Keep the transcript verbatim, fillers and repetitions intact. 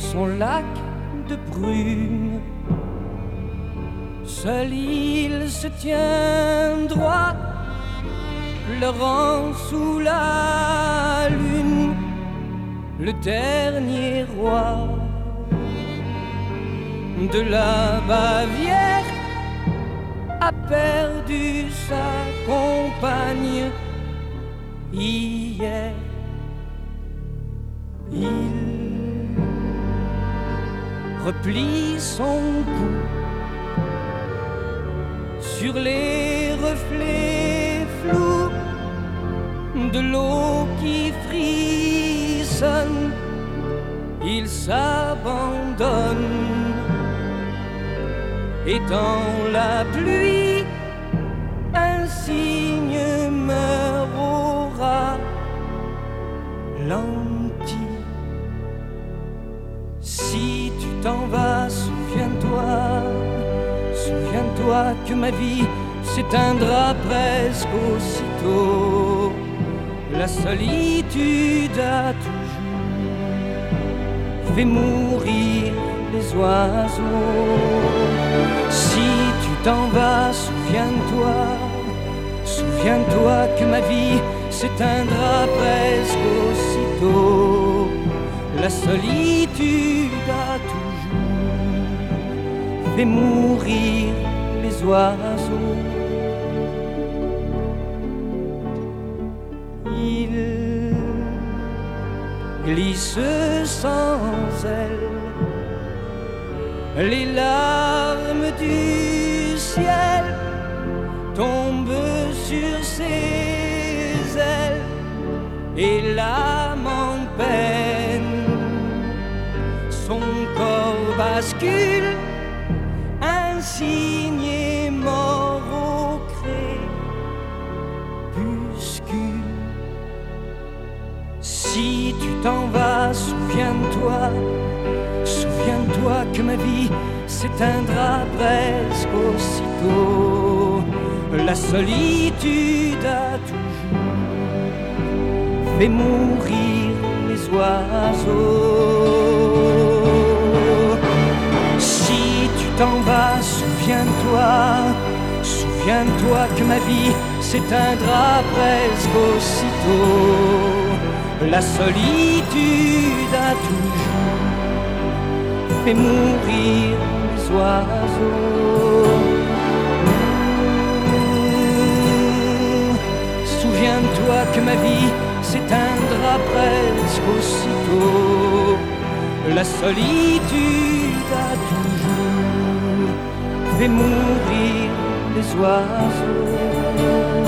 son lac de brume. Seul il se tient droit, pleurant sous la lune, le dernier roi de la Bavière a perdu sa compagne hier. Il replie son cou sur les reflets flous de l'eau qui frissonne. Il s'abandonne et dans la pluie un cygne meurt au ralenti. Si tu t'en vas, souviens-toi, souviens-toi que ma vie s'éteindra presque aussitôt. La solitude a toujours fait mourir les oiseaux. Si tu t'en vas, souviens-toi, souviens-toi que ma vie s'éteindra presque aussitôt. La solitude a toujours fait mourir les oiseaux. Il glisse sans elle les larmes du ciel tombent sur ses ailes et l'âme en peine. Son corps bascule, un cygne est mort au crépuscule. Si tu t'en vas, souviens-toi, souviens-toi que ma vie s'éteindra presque aussitôt. La solitude a toujours fait mourir les oiseaux. Si tu t'en vas, souviens-toi, souviens-toi que ma vie s'éteindra presque aussitôt. La solitude a toujours fait mourir les oiseaux. Souviens-toi que ma vie s'éteindra presque aussitôt. La solitude a toujours fait mourir les oiseaux.